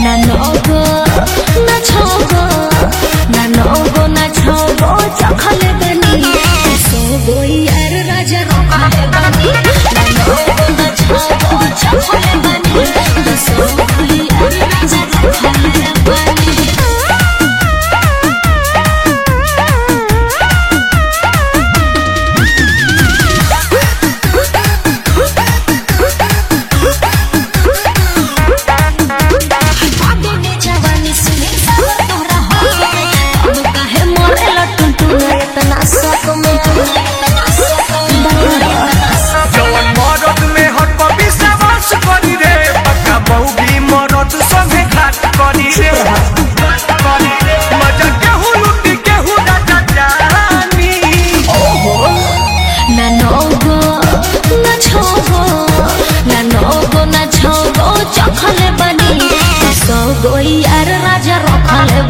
ना नौगो ना छौगो ना नौगो ना छौगो चखले बनी सोगो यार राजा रखले बनी ना नौगो ना छौगो चखले बनी सोगो यार राजा रखले बनी चखले बनी सोगो यार राजा रखले